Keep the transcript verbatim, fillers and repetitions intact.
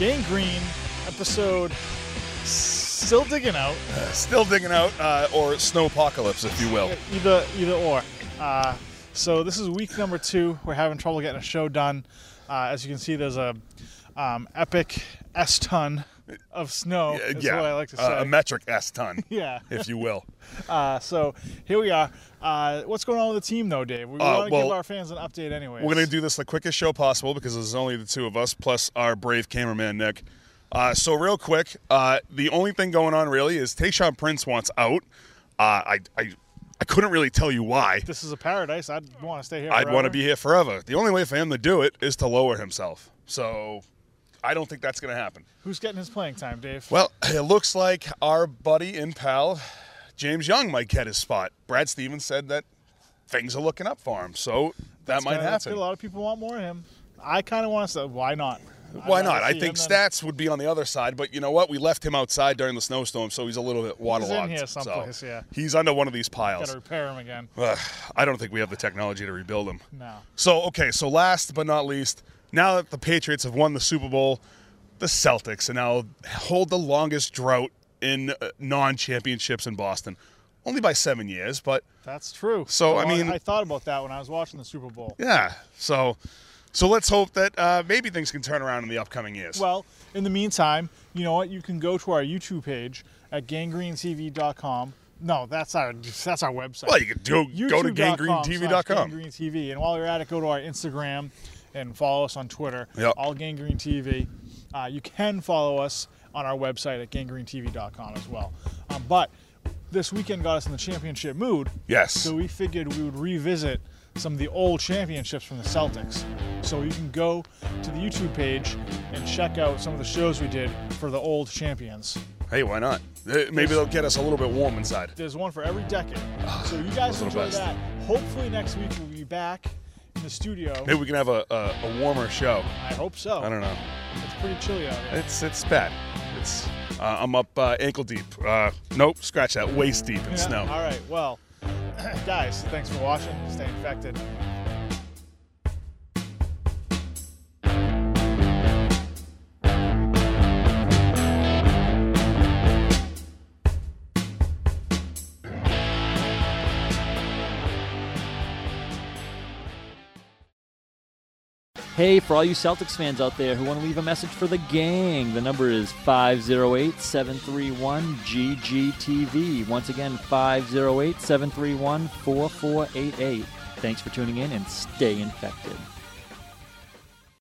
Gang Green, episode still digging out. Uh, still digging out, uh, or snow apocalypse, if you will. Either, either or. Uh, so this is week number two. We're having trouble getting a show done. Uh, as you can see, there's a um, epic S-ton of snow. Yeah, Is yeah. what I like to say. Uh, a metric S-ton, yeah. if you will. Uh, so here we are. Uh, what's going on with the team, though, Dave? We Uh, want to well, give our fans an update anyway. We're going to do this the quickest show possible because there's only the two of us, plus our brave cameraman, Nick. Uh, so real quick, uh, the only thing going on really is Tayshaun Prince wants out. Uh, I, I I couldn't really tell you why. This is a paradise. I'd want to stay here I'd forever. want to be here forever. The only way for him to do it is to lower himself. So I don't think that's going to happen. Who's getting his playing time, Dave? Well, it looks like our buddy and pal, James Young, might get his spot. Brad Stevens said that things are looking up for him, so that That's might kinda, that's happen. good. A lot of people want more of him. I kind of want to say, why not? Why I'd not? rather I see think him than- stats would be on the other side, but you know what? We left him outside during the snowstorm, so he's a little bit waterlogged. here someplace, so yeah. He's under one of these Got piles. to repair him again. Ugh, I don't think we have the technology to rebuild him. No. So, okay, so last but not least, now that the Patriots have won the Super Bowl, the Celtics and now hold the longest drought in uh, non-championships in Boston. Only by seven years, but That's true. So, I Well, mean- I thought about that when I was watching the Super Bowl. yeah. So, so let's hope that uh, maybe things can turn around in the upcoming years. Well, in the meantime, you know what? You can go to our YouTube page at gangrene T V dot com. No, that's our that's our website. Well, you could go, go to gangrene T V dot com. Gangrene T V. And while you're at it, go to our Instagram and follow us on Twitter. Yep. All Gangrene T V. Uh, you can follow us on our website at gangrene T V dot com as well. Um, but this weekend got us in the championship mood. Yes. So we figured we would revisit some of the old championships from the Celtics. So you can go to the YouTube page and check out some of the shows we did for the old champions. Hey, why not? Uh, Maybe they'll get us a little bit warm inside. There's one for every decade. So you guys Those are the enjoy best. that. Hopefully next week we'll be back in the studio. Maybe we can have a, a, a warmer show. I hope so. I don't know. It's pretty chilly out here. It's it's bad. It's uh, I'm up uh, ankle deep. Uh, nope, scratch that. Waist deep in Yeah, snow. All right. Well, guys, thanks for watching. Stay infected. Hey, for all you Celtics fans out there who want to leave a message for the gang, the number is five oh eight, seven three one, G G T V. Once again, five oh eight, seven three one, four four eight eight. Thanks for tuning in and stay infected.